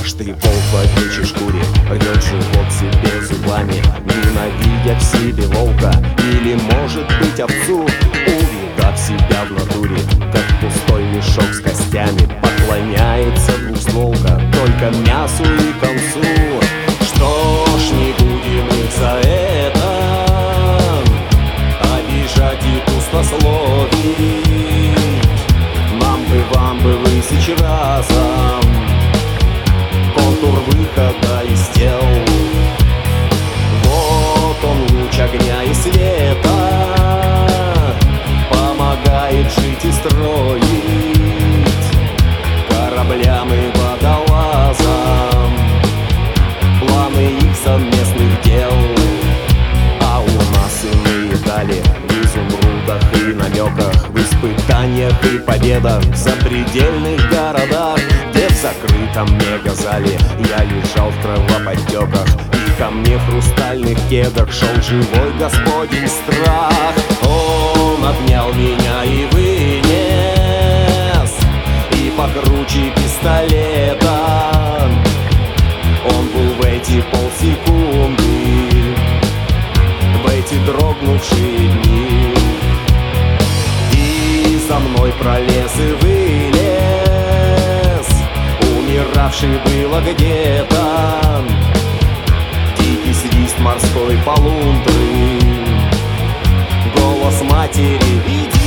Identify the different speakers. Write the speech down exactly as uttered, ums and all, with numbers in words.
Speaker 1: Аж ты волк в овечьей шкуре, рвет живот себе зубами, ненавидя в себе волка или, может быть, овцу, увидав себя в натуре, как пустой мешок с костями, поклоняется двустволка только мясу и концу. Что ж, не будем их за это обижать и пустословить. Нам бы, вам бы высечь разом контур выхода из тел. Вот он, луч огня и света, помогает жить и строить кораблям и водолазам планы их совместных дел. А у нас иные дали в изумрудах и намеках, в испытаниях и победах, в запредельных городах, где в закрытом мегазале я лежал в кровоподтеках, и ко мне в хрустальных кедах шел живой господень страх. Он обнял меня и вынес, и покруче пистолета. Он был в эти полсекунды, в эти дрогнувшие дни, и за мной пролез и вылез умиравший было где-то дикий свист морской полундры, голос матери: иди.